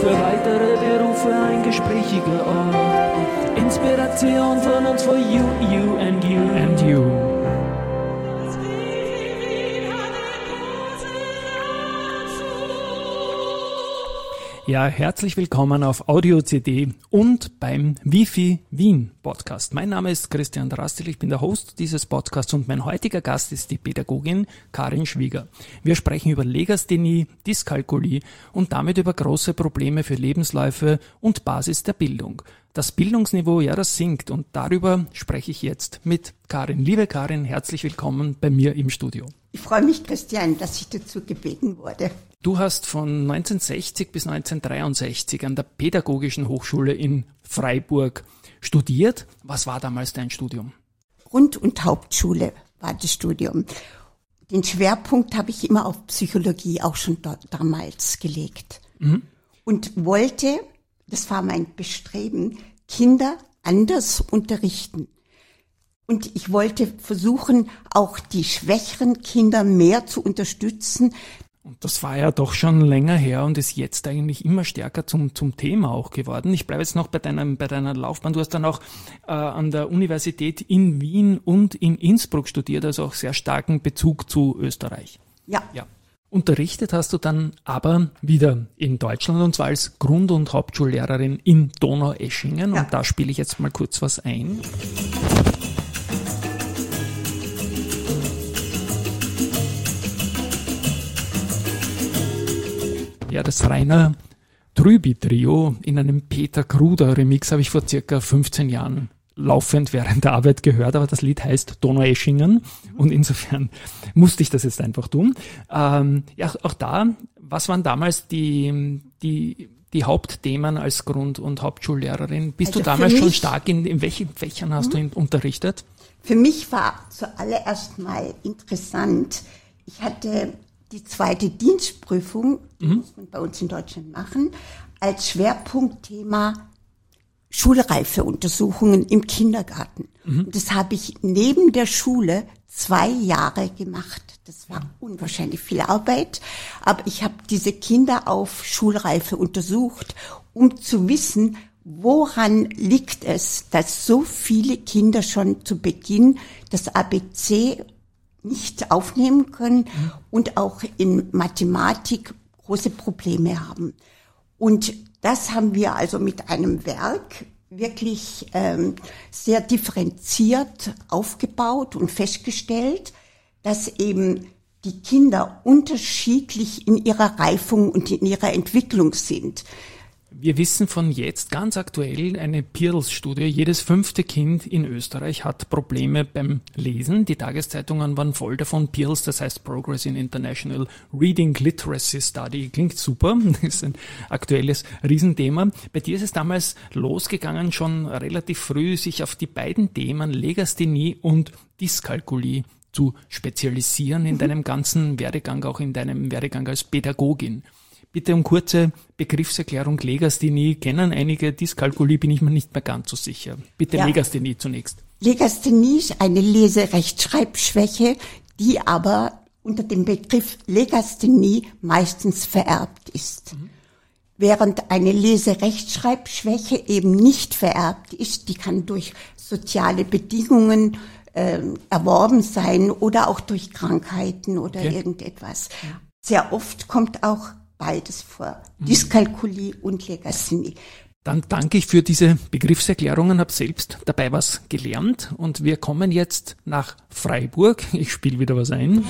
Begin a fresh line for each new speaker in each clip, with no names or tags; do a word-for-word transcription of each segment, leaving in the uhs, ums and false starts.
Für weitere Berufe ein gesprächiger Ort. Inspiration von uns for you, you and you and you. Ja, herzlich willkommen auf Audio C D und beim Wifi Wien Podcast. Mein Name ist Christian Drastil, ich bin der Host dieses Podcasts und mein heutiger Gast ist die Pädagogin Karin Schwieger. Wir sprechen über Legasthenie, Dyskalkulie und damit über große Probleme für Lebensläufe und Basis der Bildung. Das Bildungsniveau, ja, das sinkt und darüber spreche ich jetzt mit Karin. Liebe Karin, herzlich willkommen bei mir im Studio.
Ich freue mich, Christian, dass ich dazu gebeten wurde.
Du hast von neunzehnhundertsechzig bis neunzehnhundertdreiundsechzig an der Pädagogischen Hochschule in Freiburg studiert. Was war damals dein Studium?
Grund- und Hauptschule war das Studium. Den Schwerpunkt habe ich immer auf Psychologie auch schon dort damals gelegt. Mhm. Und wollte, das war mein Bestreben, Kinder anders unterrichten. Und ich wollte versuchen, auch die schwächeren Kinder mehr zu unterstützen.
Und das war ja doch schon länger her und ist jetzt eigentlich immer stärker zum zum Thema auch geworden. Ich bleibe jetzt noch bei deinem bei deiner Laufbahn. Du hast dann auch äh, an der Universität in Wien und in Innsbruck studiert, also auch sehr starken Bezug zu Österreich.
Ja.
Ja. Unterrichtet hast du dann aber wieder in Deutschland und zwar als Grund- und Hauptschullehrerin in Donaueschingen. Ja. Und da spiele ich jetzt mal kurz was ein. Ja, das Rainer Trüby-Trio in einem Peter Kruder-Remix habe ich vor circa fünfzehn Jahren laufend während der Arbeit gehört, aber das Lied heißt Donaueschingen und insofern musste ich das jetzt einfach tun. Ähm, ja, auch da, was waren damals die, die, die Hauptthemen als Grund- und Hauptschullehrerin? Bist also du damals mich, schon stark in, in welchen Fächern hast mhm. du unterrichtet?
Für mich war zuallererst mal interessant, ich hatte die zweite Dienstprüfung, die mhm. muss man bei uns in Deutschland machen, als Schwerpunktthema Schulreifeuntersuchungen im Kindergarten. Mhm. Und das habe ich neben der Schule zwei Jahre gemacht. Das war unwahrscheinlich viel Arbeit, aber ich habe diese Kinder auf Schulreife untersucht, um zu wissen, woran liegt es, dass so viele Kinder schon zu Beginn das A B C nicht aufnehmen können mhm. und auch in Mathematik große Probleme haben. Und das haben wir also mit einem Werk wirklich ähm, sehr differenziert aufgebaut und festgestellt, dass eben die Kinder unterschiedlich in ihrer Reifung und in ihrer Entwicklung sind.
Wir wissen von jetzt ganz aktuell eine Pearls-Studie. Jedes fünfte Kind in Österreich hat Probleme beim Lesen. Die Tageszeitungen waren voll davon. Pearls, das heißt Progress in International Reading Literacy Study. Klingt super. Das ist ein aktuelles Riesenthema. Bei dir ist es damals losgegangen, schon relativ früh sich auf die beiden Themen Legasthenie und Dyskalkulie zu spezialisieren in deinem ganzen Werdegang, auch in deinem Werdegang als Pädagogin. Bitte um kurze Begriffserklärung. Legasthenie kennen einige, Dyskalkulie bin ich mir nicht mehr ganz so sicher. Bitte ja. Legasthenie zunächst.
Legasthenie ist eine Lese-Rechtschreibschwäche, die aber unter dem Begriff Legasthenie meistens vererbt ist. Mhm. Während eine Lese-Rechtschreibschwäche eben nicht vererbt ist, die kann durch soziale Bedingungen äh, erworben sein oder auch durch Krankheiten oder okay. irgendetwas. Ja. Sehr oft kommt auch beides vor, Dyskalkulie und Legasthenie.
Dann danke ich für diese Begriffserklärungen, habe selbst dabei was gelernt und wir kommen jetzt nach Freiburg. Ich spiele wieder was ein.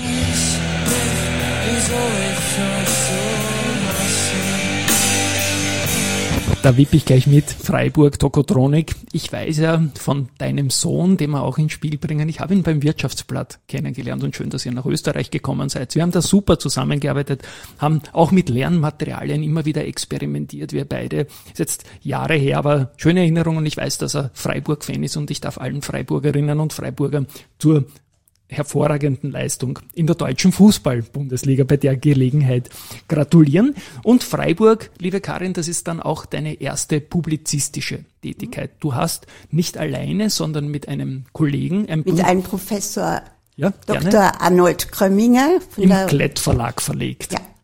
Da wippe ich gleich mit, Freiburg, Tokotronik. Ich weiß ja von deinem Sohn, den wir auch ins Spiel bringen. Ich habe ihn beim Wirtschaftsblatt kennengelernt und schön, dass ihr nach Österreich gekommen seid. Wir haben da super zusammengearbeitet, haben auch mit Lernmaterialien immer wieder experimentiert, wir beide. Ist jetzt Jahre her, aber schöne Erinnerungen. Ich weiß, dass er Freiburg-Fan ist und ich darf allen Freiburgerinnen und Freiburgern zur hervorragenden Leistung in der deutschen Fußball-Bundesliga bei der Gelegenheit gratulieren. Und Freiburg, liebe Karin, das ist dann auch deine erste publizistische Tätigkeit. Du hast nicht alleine, sondern mit einem Kollegen... Ein
mit Buch, einem Professor
ja,
Doktor Arnold Krömminger.
Von Im der Klett Verlag verlegt.
Ja.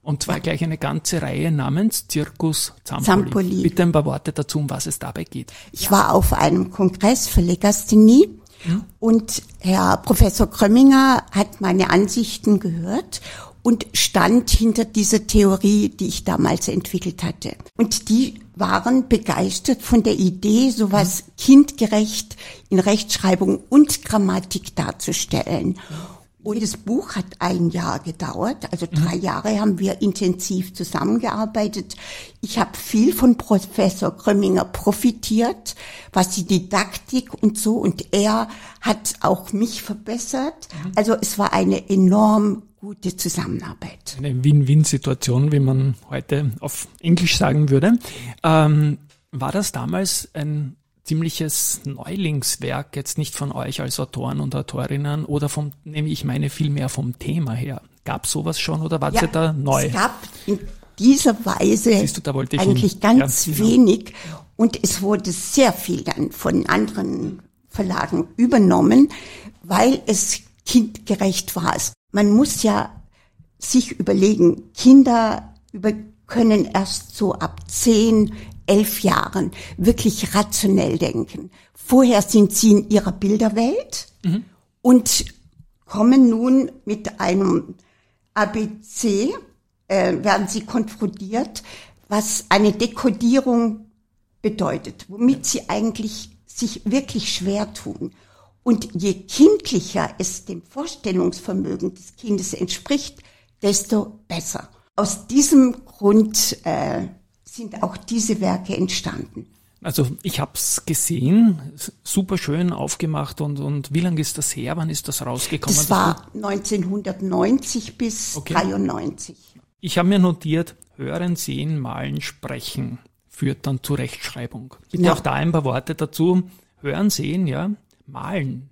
Und zwar ja. gleich eine ganze Reihe namens Zirkus Zampoli.
Zampoli.
Bitte ein paar Worte dazu, um was es dabei geht.
Ich war auf einem Kongress für Legasthenie hm. und Herr Professor Krömminger hat meine Ansichten gehört und stand hinter dieser Theorie, die ich damals entwickelt hatte. Und die waren begeistert von der Idee, sowas hm. kindgerecht in Rechtschreibung und Grammatik darzustellen. Und das Buch hat ein Jahr gedauert, also drei mhm. Jahre haben wir intensiv zusammengearbeitet. Ich habe viel von Professor Krömminger profitiert, was die Didaktik und so, und er hat auch mich verbessert. Mhm. Also es war eine enorm gute Zusammenarbeit.
Eine Win-Win-Situation, wie man heute auf Englisch sagen würde. Ähm, war das damals ein ziemliches Neulingswerk, jetzt nicht von euch als Autoren und Autorinnen oder vom, nehme ich meine, viel mehr vom Thema her. Gab es sowas schon oder war es ja, da neu?
Es gab in dieser Weise
Siehst du, da wollte ich
eigentlich
hin.
ganz
ja, genau.
wenig und es wurde sehr viel dann von anderen Verlagen übernommen, weil es kindgerecht war. Man muss ja sich überlegen, Kinder über, können erst so ab zehn, elf Jahren wirklich rationell denken. Vorher sind sie in ihrer Bilderwelt mhm. und kommen nun mit einem A B C, äh, werden sie konfrontiert, was eine Dekodierung bedeutet, womit sie eigentlich sich wirklich schwer tun. Und je kindlicher es dem Vorstellungsvermögen des Kindes entspricht, desto besser. Aus diesem Grund äh, sind auch diese Werke entstanden.
Also ich habe es gesehen, super schön aufgemacht und und wie lange ist das her? Wann ist das rausgekommen?
Das war neunzehnhundertneunzig bis okay. dreiundneunzig.
Ich habe mir notiert, hören, sehen, malen, sprechen führt dann zur Rechtschreibung. Bitte ja. auch da ein paar Worte dazu. Hören, sehen, ja, malen.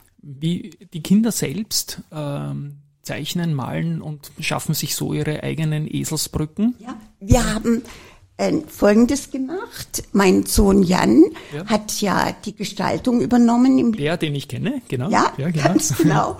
Wie die Kinder selbst ähm, zeichnen, malen und schaffen sich so ihre eigenen Eselsbrücken?
Ja, wir haben äh, Folgendes gemacht. Mein Sohn Jan ja. hat ja die Gestaltung übernommen. Im
Der, den ich kenne, genau.
Ja, ja genau. ganz genau.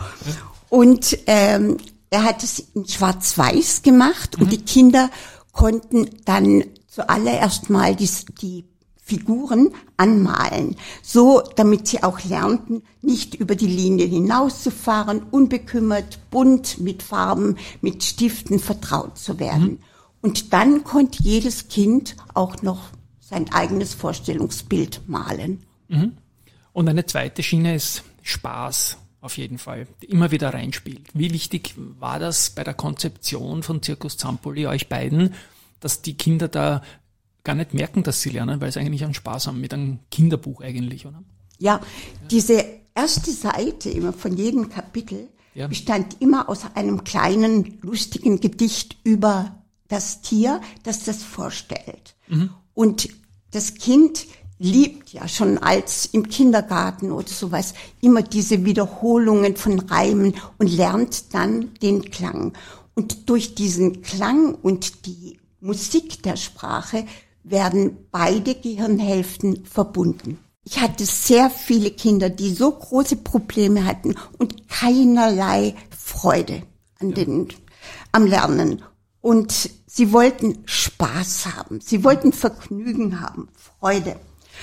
Und ähm, er hat es in Schwarz-Weiß gemacht mhm. und die Kinder konnten dann zuallererst mal die, die Figuren anmalen, so damit sie auch lernten, nicht über die Linie hinauszufahren, unbekümmert, bunt mit Farben, mit Stiften vertraut zu werden. Mhm. Und dann konnte jedes Kind auch noch sein eigenes Vorstellungsbild malen.
Mhm. Und eine zweite Schiene ist Spaß, auf jeden Fall, die immer wieder reinspielt. Wie wichtig war das bei der Konzeption von Zirkus Zampoli, euch beiden, dass die Kinder da gar nicht merken, dass sie lernen, weil sie eigentlich einen Spaß haben mit einem Kinderbuch eigentlich, oder?
Ja, ja. Diese erste Seite immer von jedem Kapitel ja. bestand immer aus einem kleinen, lustigen Gedicht über das Tier, das das vorstellt. Mhm. Und das Kind liebt ja schon als im Kindergarten oder sowas immer diese Wiederholungen von Reimen und lernt dann den Klang. Und durch diesen Klang und die Musik der Sprache werden beide Gehirnhälften verbunden. Ich hatte sehr viele Kinder, die so große Probleme hatten und keinerlei Freude an ja. den, am Lernen. Und sie wollten Spaß haben, sie wollten Vergnügen haben, Freude.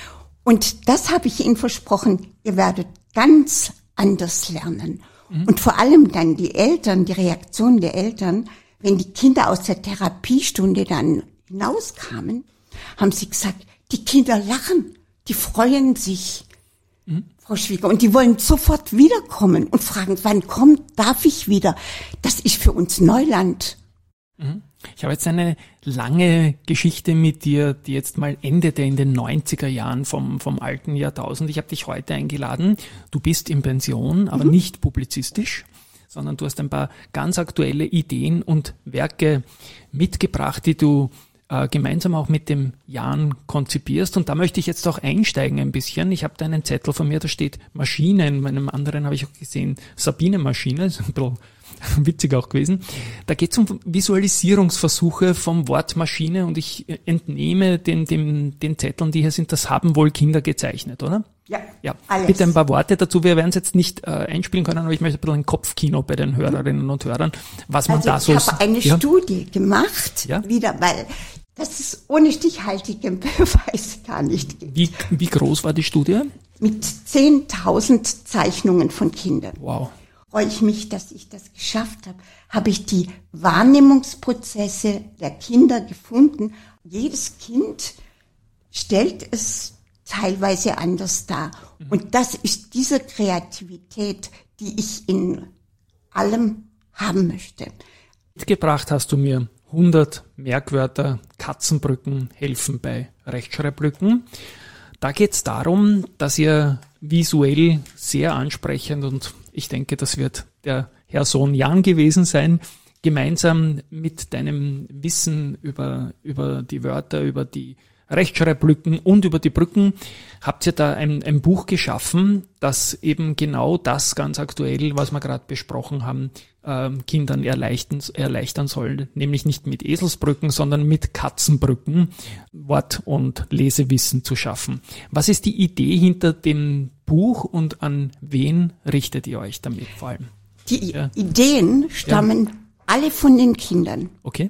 Und das habe ich ihnen versprochen, ihr werdet ganz anders lernen. Mhm. Und vor allem dann die Eltern, die Reaktion der Eltern, wenn die Kinder aus der Therapiestunde dann hinauskamen, haben sie gesagt, die Kinder lachen, die freuen sich, mhm. Frau Schwieger, und die wollen sofort wiederkommen und fragen, wann kommt, darf ich wieder? Das ist für uns Neuland.
Mhm. Ich habe jetzt eine lange Geschichte mit dir, die jetzt mal endete in den neunziger Jahren vom, vom alten Jahrtausend. Ich habe dich heute eingeladen. Du bist in Pension, aber mhm. nicht publizistisch, sondern du hast ein paar ganz aktuelle Ideen und Werke mitgebracht, die du äh, gemeinsam auch mit dem Jan konzipierst. Und da möchte ich jetzt auch einsteigen ein bisschen. Ich habe da einen Zettel von mir, da steht Maschine. In meinem anderen habe ich auch gesehen Sabine Maschine. Das ist ein bisschen witzig auch gewesen. Da geht es um Visualisierungsversuche vom Wort Maschine und ich entnehme den, den, den Zetteln, die hier sind, das haben wohl Kinder gezeichnet, oder?
Ja,
ja.
alles.
Bitte ein paar Worte dazu. Wir werden es jetzt nicht äh, einspielen können, aber ich möchte ein bisschen ein Kopfkino bei den Hörerinnen und Hörern, was man
also
da so...
Ich habe eine
ja?
Studie gemacht,
ja?
wieder, weil das ist ohne stichhaltigen Beweis gar nicht geht.
Wie, wie groß war die Studie?
Mit zehntausend Zeichnungen von Kindern.
Wow.
Freue ich mich, dass ich das geschafft habe. Habe ich die Wahrnehmungsprozesse der Kinder gefunden. Jedes Kind stellt es teilweise anders dar. Mhm. Und das ist diese Kreativität, die ich in allem haben möchte.
Mitgebracht hast du mir hundert Merkwörter, Katzenbrücken helfen bei Rechtschreiblücken. Da geht es darum, dass ihr visuell sehr ansprechend, und ich denke, das wird der Herr Sohn Jan gewesen sein, gemeinsam mit deinem Wissen über, über die Wörter, über die Rechtschreiblücken und über die Brücken, habt ihr da ein, ein Buch geschaffen, das eben genau das ganz aktuell, was wir gerade besprochen haben, äh, Kindern erleichtern, erleichtern soll, nämlich nicht mit Eselsbrücken, sondern mit Katzenbrücken Wort- und Lesewissen zu schaffen. Was ist die Idee hinter dem Buch und an wen richtet ihr euch damit vor allem?
Die ja. Ideen stammen ja. alle von den Kindern.
Okay.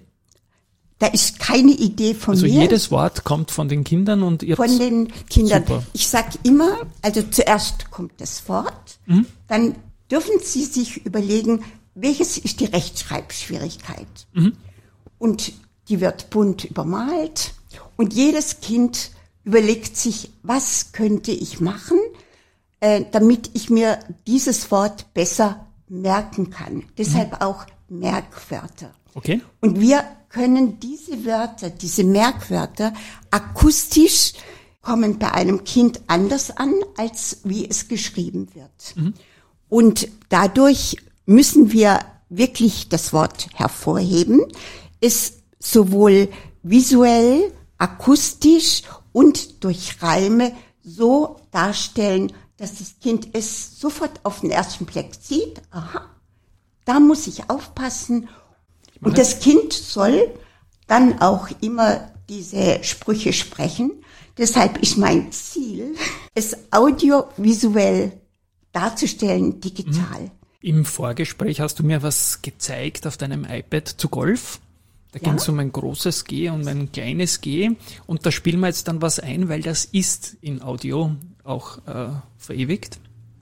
Da ist keine Idee von
also
mir.
Also jedes Wort kommt von den Kindern und ihr
Von den Kindern.
Super.
Ich sag immer, also zuerst kommt das Wort, mhm. dann dürfen Sie sich überlegen, welches ist die Rechtschreibschwierigkeit. Mhm. Und die wird bunt übermalt und jedes Kind überlegt sich, was könnte ich machen, äh, damit ich mir dieses Wort besser merken kann. Deshalb mhm. auch Merkwörter.
Okay.
Und wir können diese Wörter, diese Merkwörter akustisch kommen bei einem Kind anders an, als wie es geschrieben wird. Mhm. Und dadurch müssen wir wirklich das Wort hervorheben, es sowohl visuell, akustisch und durch Reime so darstellen, dass das Kind es sofort auf den ersten Blick sieht. Aha, da muss ich aufpassen. Und das Kind soll dann auch immer diese Sprüche sprechen. Deshalb ist mein Ziel, es audiovisuell darzustellen, digital.
Im Vorgespräch hast du mir was gezeigt auf deinem iPad zu Golf. Da
ja?
ging es um ein großes G und ein kleines G. Und da spielen wir jetzt dann was ein, weil das ist in Audio auch äh, verewigt.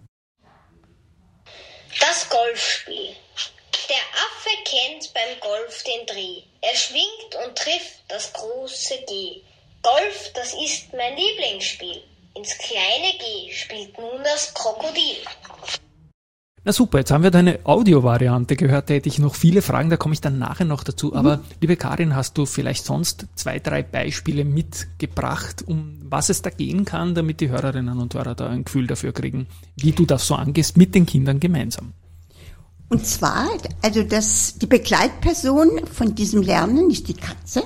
Das Golfspiel. Der Affe kennt beim Golf den Dreh. Er schwingt und trifft das große G. Golf, das ist mein Lieblingsspiel. Ins kleine G spielt nun das Krokodil.
Na super, jetzt haben wir deine Audio-Variante gehört, da hätte ich noch viele Fragen, da komme ich dann nachher noch dazu. Mhm. Aber liebe Karin, hast du vielleicht sonst zwei, drei Beispiele mitgebracht, um was es da gehen kann, damit die Hörerinnen und Hörer da ein Gefühl dafür kriegen, wie du das so angehst mit den Kindern gemeinsam?
Und zwar, also das, die Begleitperson von diesem Lernen ist die Katze.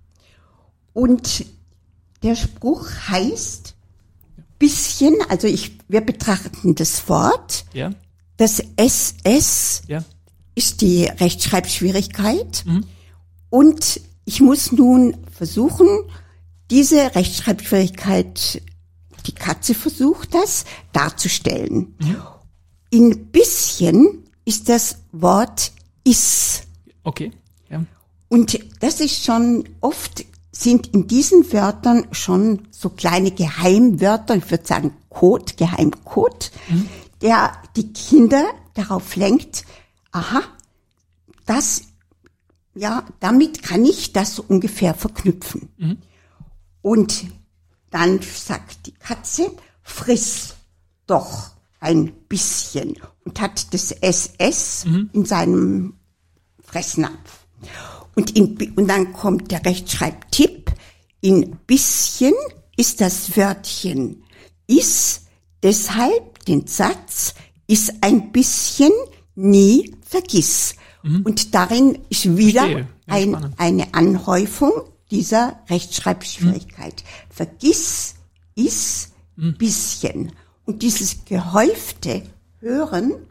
Und der Spruch heißt bisschen, also ich, wir betrachten das Wort.
Ja.
Das S S
ja.
ist die Rechtschreibschwierigkeit.
Mhm.
Und ich muss nun versuchen, diese Rechtschreibschwierigkeit, die Katze versucht das, darzustellen.
Mhm.
In bisschen ist das Wort is.
Okay, ja.
Und das ist schon oft, sind in diesen Wörtern schon so kleine Geheimwörter, ich würde sagen Code, Geheimcode, mhm. der die Kinder darauf lenkt, aha, das, ja, damit kann ich das ungefähr verknüpfen. Mhm. Und dann sagt die Katze, friss doch ein bisschen und hat das S S mhm. in seinem Fressnapf. Und, in, und dann kommt der Rechtschreibtipp, in bisschen ist das Wörtchen is, deshalb den Satz, ist ein bisschen, nie vergiss. Mhm. Und darin ist wieder ja, ein, eine Anhäufung dieser Rechtschreibschwierigkeit. Mhm. Vergiss, ist, mhm. bisschen. Und dieses gehäufte Hören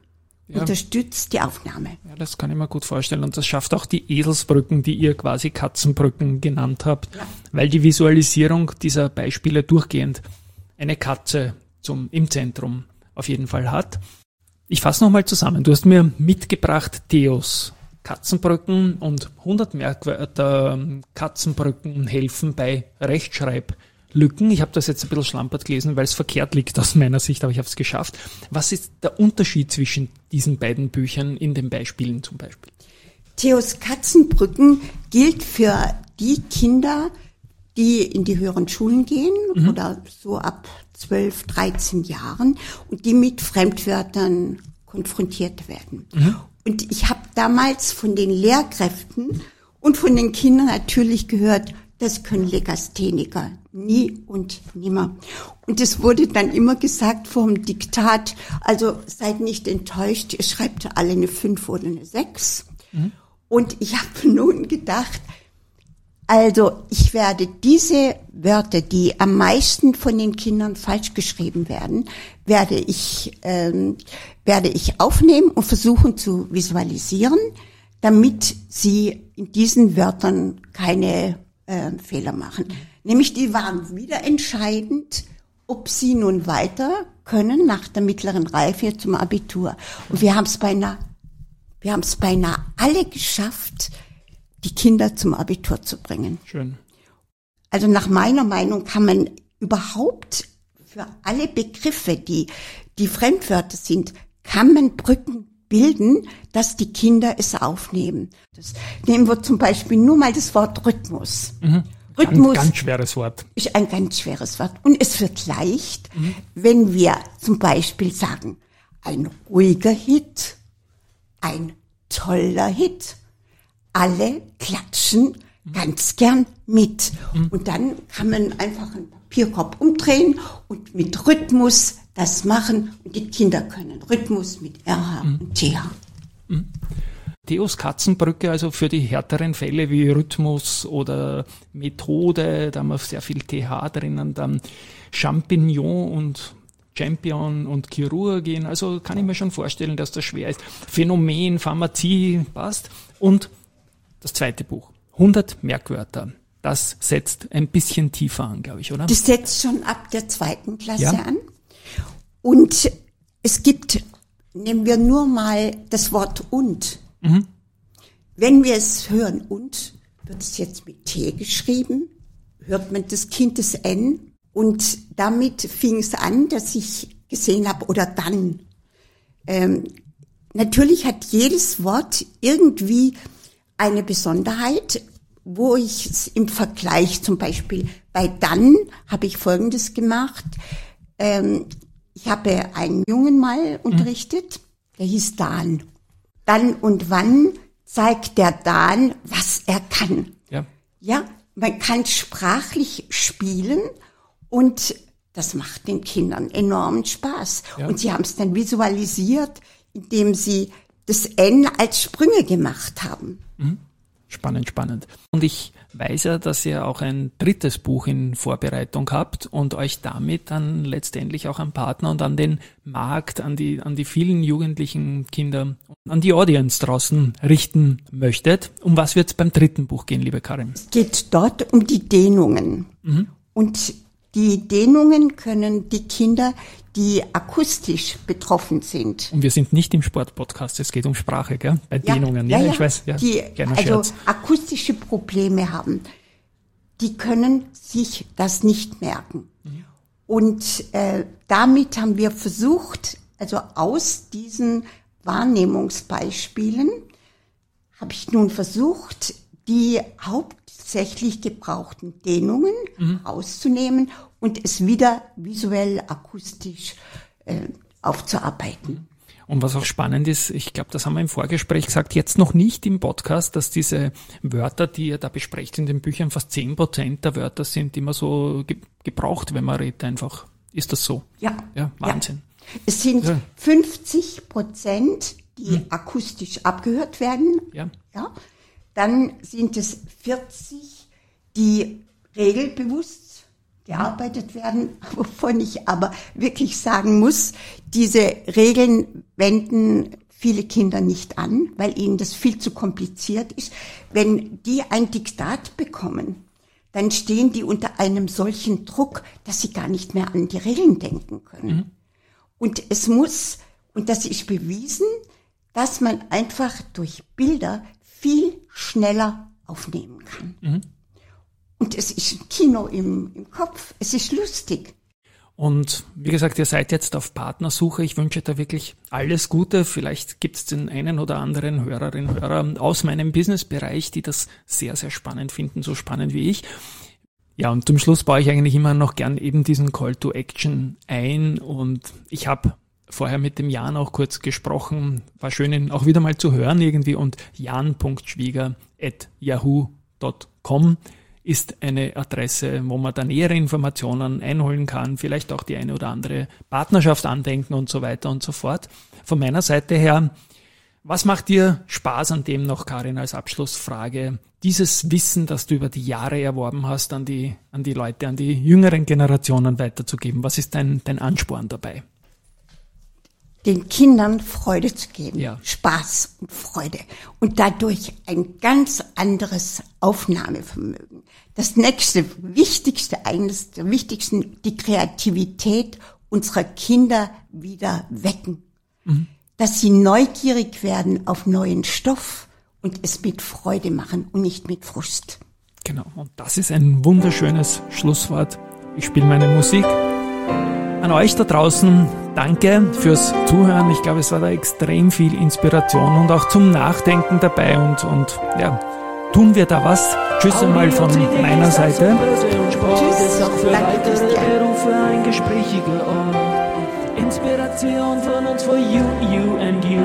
ja. unterstützt die Aufnahme.
Ja, das kann ich mir gut vorstellen. Und das schafft auch die Eselsbrücken, die ihr quasi Katzenbrücken genannt habt, ja. weil die Visualisierung dieser Beispiele durchgehend eine Katze zum, im Zentrum auf jeden Fall hat. Ich fasse nochmal zusammen. Du hast mir mitgebracht Theos Katzenbrücken und hundert Merkwörter Katzenbrücken helfen bei Rechtschreiblücken. Ich habe das jetzt ein bisschen schlampert gelesen, weil es verkehrt liegt aus meiner Sicht, aber ich habe es geschafft. Was ist der Unterschied zwischen diesen beiden Büchern in den Beispielen zum Beispiel?
Theos Katzenbrücken gilt für die Kinder, die in die höheren Schulen gehen mhm. oder so ab zwölf, dreizehn Jahren und die mit Fremdwörtern konfrontiert werden. Mhm. Und ich habe damals von den Lehrkräften und von den Kindern natürlich gehört, das können Legastheniker nie und nimmer. Und es wurde dann immer gesagt vom Diktat, also seid nicht enttäuscht, ihr schreibt alle eine fünf oder eine sechs. Mhm. Und ich habe nun gedacht, also ich werde diese Wörter, die am meisten von den Kindern falsch geschrieben werden, werde ich ähm, werde ich aufnehmen und versuchen zu visualisieren, damit sie in diesen Wörtern keine äh, Fehler machen. Mhm. Nämlich die waren wieder entscheidend, ob sie nun weiter können nach der mittleren Reife zum Abitur. Und wir haben es beinahe, wir haben es beinahe alle geschafft, die Kinder zum Abitur zu bringen.
Schön.
Also nach meiner Meinung kann man überhaupt für alle Begriffe, die, die Fremdwörter sind, kann man Brücken bilden, dass die Kinder es aufnehmen. Das nehmen wir zum Beispiel nur mal das Wort Rhythmus.
Mhm.
Rhythmus
ein ganz schweres Wort.
Ist ein ganz schweres Wort. Und es wird leicht, mhm. wenn wir zum Beispiel sagen, ein ruhiger Hit, ein toller Hit. Alle klatschen mhm. ganz gern mit. Mhm. Und dann kann man einfach einen Papierkorb umdrehen und mit Rhythmus das machen. Und die Kinder können Rhythmus mit R H mhm. und T H.
Mhm. Theos Katzenbrücke, also für die härteren Fälle wie Rhythmus oder Methode, da haben wir sehr viel T H drinnen, dann Champignon und Champion und Chirurgin, also kann ich mir schon vorstellen, dass das schwer ist. Phänomen, Pharmazie passt. Und das zweite Buch, hundert Merkwörter, das setzt ein bisschen tiefer an, glaube ich, oder?
Das setzt schon ab der zweiten Klasse
ja.
an. Und es gibt, nehmen wir nur mal das Wort und. Mhm. Wenn wir es hören, und, wird es jetzt mit T geschrieben, hört man das Kind das N. Und damit fing es an, dass ich gesehen habe, oder dann. Ähm, natürlich hat jedes Wort irgendwie eine Besonderheit, wo ich es im Vergleich zum Beispiel bei dann habe ich Folgendes gemacht. Ähm, ich habe einen Jungen mal unterrichtet, der hieß Dan. Dann und wann zeigt der Dan, was er kann.
Ja,
ja, man kann sprachlich spielen und das macht den Kindern enormen Spaß. Ja. Und sie haben es dann visualisiert, indem sie das N als Sprünge gemacht haben.
Mhm. Spannend, spannend. Und ich weiß ja, dass ihr auch ein drittes Buch in Vorbereitung habt und euch damit dann letztendlich auch am Partner und an den Markt, an die, an die vielen jugendlichen Kinder, an die Audience draußen richten möchtet. Um was wird es beim dritten Buch gehen, liebe Karin?
Es geht dort um die Dehnungen. Mhm. Und die Dehnungen können die Kinder, die akustisch betroffen sind.
Und wir sind nicht im Sportpodcast, es geht um Sprache, gell? Bei ja, Dehnungen, ja, ja, ja, ich weiß, ja.
Die also Scherz. Akustische Probleme haben, die können sich das nicht merken. Mhm. Und äh, damit haben wir versucht, also aus diesen Wahrnehmungsbeispielen habe ich nun versucht, die hauptsächlich gebrauchten Dehnungen mhm. auszunehmen und es wieder visuell, akustisch äh, aufzuarbeiten.
Und was auch spannend ist, ich glaube, das haben wir im Vorgespräch gesagt, jetzt noch nicht im Podcast, dass diese Wörter, die ihr da besprecht in den Büchern, fast zehn Prozent der Wörter sind immer so ge- gebraucht, wenn man redet einfach. Ist das so?
Ja.
Ja, Wahnsinn.
Ja. Es sind ja. fünfzig Prozent, die hm. akustisch abgehört werden.
Ja.
Ja. Dann sind es vierzig, die regelbewusst gearbeitet werden, wovon ich aber wirklich sagen muss, diese Regeln wenden viele Kinder nicht an, weil ihnen das viel zu kompliziert ist. Wenn die ein Diktat bekommen, dann stehen die unter einem solchen Druck, dass sie gar nicht mehr an die Regeln denken können. Mhm. Und es muss, und das ist bewiesen, dass man einfach durch Bilder viel schneller aufnehmen kann. Mhm. Und es ist ein Kino im, im Kopf, es ist lustig.
Und wie gesagt, ihr seid jetzt auf Partnersuche. Ich wünsche da wirklich alles Gute. Vielleicht gibt es den einen oder anderen Hörerinnen und Hörer aus meinem Businessbereich, die das sehr, sehr spannend finden, so spannend wie ich. Ja, und zum Schluss baue ich eigentlich immer noch gern eben diesen Call to Action ein. Und ich habe vorher mit dem Jan auch kurz gesprochen. War schön, ihn auch wieder mal zu hören irgendwie. Und jan punkt schwieger at yahoo punkt com ist eine Adresse, wo man da nähere Informationen einholen kann, vielleicht auch die eine oder andere Partnerschaft andenken und so weiter und so fort. Von meiner Seite her, was macht dir Spaß an dem noch, Karin, als Abschlussfrage? Dieses Wissen, das du über die Jahre erworben hast, an die, an die Leute, an die jüngeren Generationen weiterzugeben. Was ist dein, dein Ansporn dabei?
Den Kindern Freude zu geben,
ja.
Spaß und Freude und dadurch ein ganz anderes Aufnahmevermögen. Das nächste, wichtigste, eines der wichtigsten, die Kreativität unserer Kinder wieder wecken. Mhm. Dass sie neugierig werden auf neuen Stoff und es mit Freude machen und nicht mit Frust.
Genau, und das ist ein wunderschönes Schlusswort. Ich spiele meine Musik. An euch da draußen, danke fürs Zuhören. Ich glaube, es war da extrem viel Inspiration und auch zum Nachdenken dabei. Und, und ja, tun wir da was. Tschüss einmal von meiner Seite.
Tschüss, danke
für ein gesprächiger Ort. Inspiration von uns for you, you and you.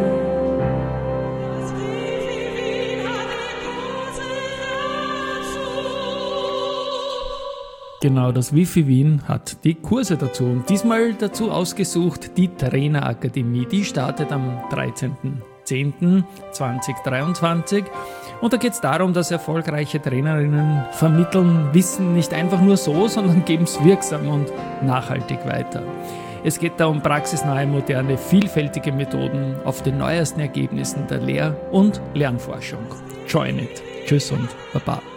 Genau, das Wifi Wien hat die Kurse dazu und diesmal dazu ausgesucht die Trainerakademie. Die startet am dreizehnten zehnten zweitausenddreiundzwanzig und da geht es darum, dass erfolgreiche Trainerinnen vermitteln Wissen nicht einfach nur so, sondern geben es wirksam und nachhaltig weiter. Es geht da um praxisnahe, moderne, vielfältige Methoden auf den neuesten Ergebnissen der Lehr- und Lernforschung. Join it. Tschüss und Baba.